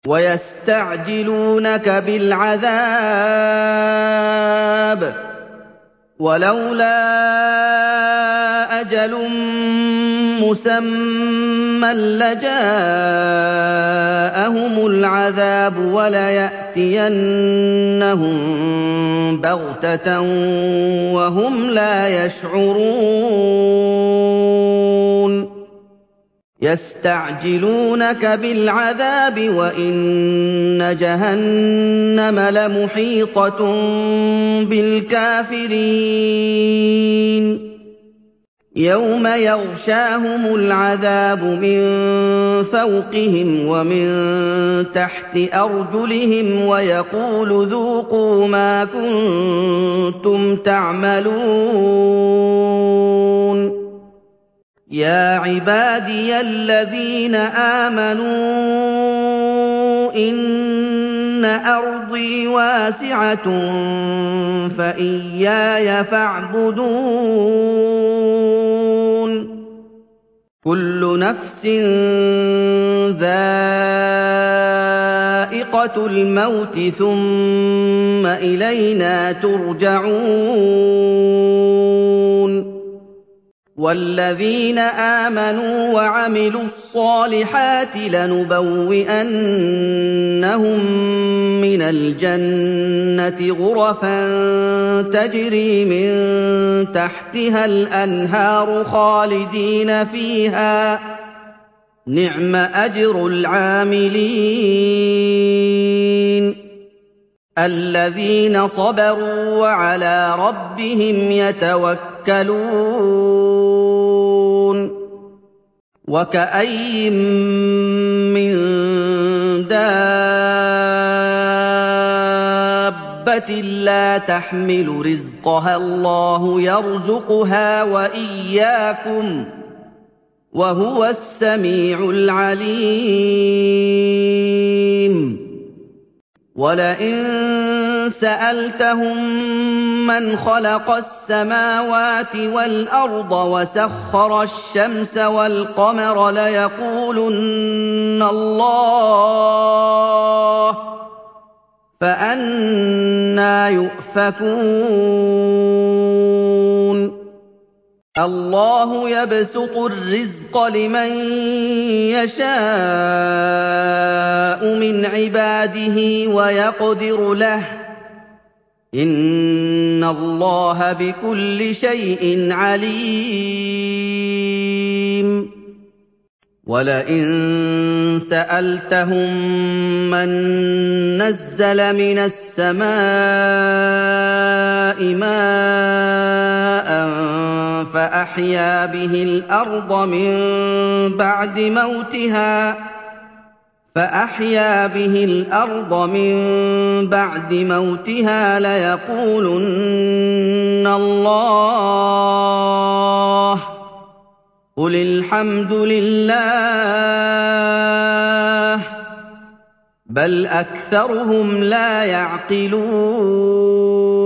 وَيَسْتَعْجِلُونَكَ بِالْعَذَابِ وَلَوْلَا أَجَلٌ مُّسَمًّى لَّجَاءَهُمُ الْعَذَابُ وَلَيَأْتِيَنَّهُم بَغْتَةً وَهُمْ لَا يَشْعُرُونَ يَسْتَعْجِلُونَكَ بِالْعَذَابِ وَإِنَّ جَهَنَّمَ لَمُحِيطَةٌ بِالْكَافِرِينَ يَوْمَ يَغْشَاهُمُ الْعَذَابُ مِن فَوْقِهِمْ وَمِن تَحْتِ أَرْجُلِهِمْ وَيَقُولُ ذُوقُوا مَا كُنتُمْ تَعْمَلُونَ يَا عِبَادِيَ الَّذِينَ آمَنُوا إِنَّ أَرْضِي وَاسِعَةٌ فَإِيَّايَ فَاعْبُدُونِ كُلُّ نَفْسٍ ذَائِقَةُ الْمَوْتِ ثُمَّ إِلَيْنَا تُرْجَعُونَ وَالَّذِينَ آمَنُوا وَعَمِلُوا الصَّالِحَاتِ لَنُبَوِّئَنَّهُم مِّنَ الْجَنَّةِ غُرَفًا تَجْرِي مِن تَحْتِهَا الْأَنْهَارُ خَالِدِينَ فِيهَا ۚ نِعْمَ أَجْرُ الْعَامِلِينَ الَّذِينَ صَبَرُوا وَعَلَىٰ رَبِّهِمْ يَتَوَكَّلُونَ وَكَأَيِّن مِّن دَابَّةٍ لَّا تَحْمِلُ رِزْقَهَا اللَّهُ يَرْزُقُهَا وَإِيَّاكُمْ ۚ وَهُوَ السَّمِيعُ الْعَلِيمُ وَلَئِن سَأَلْتَهُم مَّنْ خَلَقَ السَّمَاوَاتِ وَالْأَرْضَ وَسَخَّرَ الشَّمْسَ وَالْقَمَرَ لَيَقُولُنَّ اللَّهُ ۖ فَأَنَّىٰ يُؤْفَكُونَ اللَّهُ يَبْسُطُ الرِّزْقَ لِمَن يَشَاءُ مِنْ عِبَادِهِ وَيَقْدِرُ لَهُ ۚ إِنَّ اللَّهَ بِكُلِّ شَيْءٍ عَلِيمٌ وَلَئِن سَأَلْتَهُم مَّن نَّزَّلَ مِنَ السَّمَاءِ مَاءً فَأَحْيَا بِهِ الْأَرْضَ مِن بَعْدِ مَوْتِهَا لَيَقُولُنَّ اللَّهُ ۚ قُلِ الْحَمْدُ لِلَّهِ ۚ بَلْ أَكْثَرُهُمْ لَا يَعْقِلُونَ